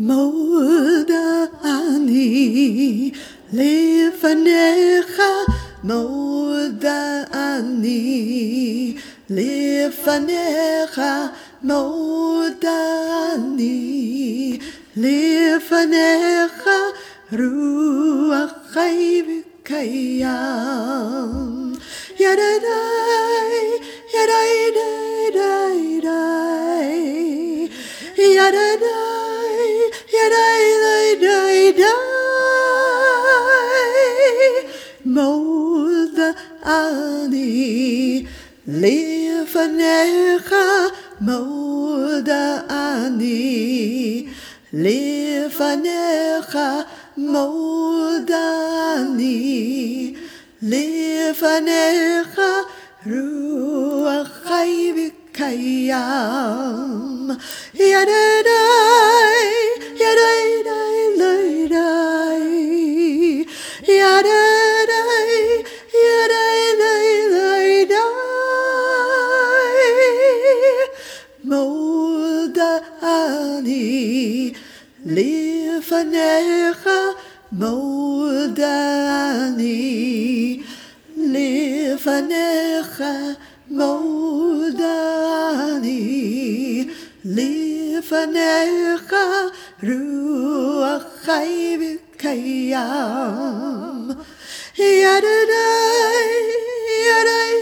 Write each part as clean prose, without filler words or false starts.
מודה אני לפניך, מודה אני לפניך, מודה אני לפניך, רוח חי וקיים. ידעי, ידעי, ידעי, ידעי, מודה אני לפניך, מודה אני לפניך, מודה אני לפניך, רוח חי וקיים. ידעי, ידעי, מודה אני לפניך, מודה אני לפניך, מודה אני לפניך, רוח חי וקיים. ידעי, ידעי,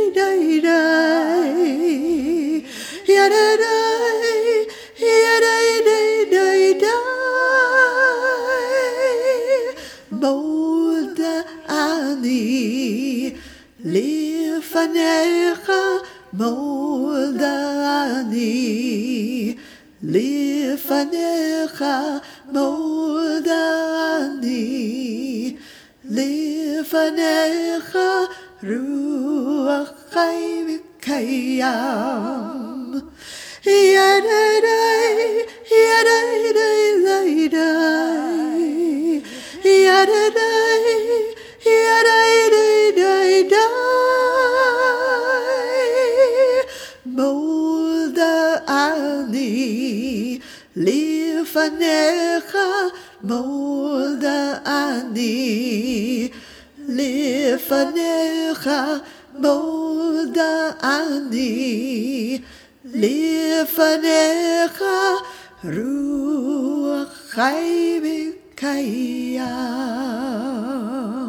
מודה אני לפניך, מודה אני לפניך, מודה אני לפניך, רוח חי וקיים. ידעי, ידעי, מודה אני לפניך, מודה אני לפניך, מודה אני לפניך, רוח חי וקיים.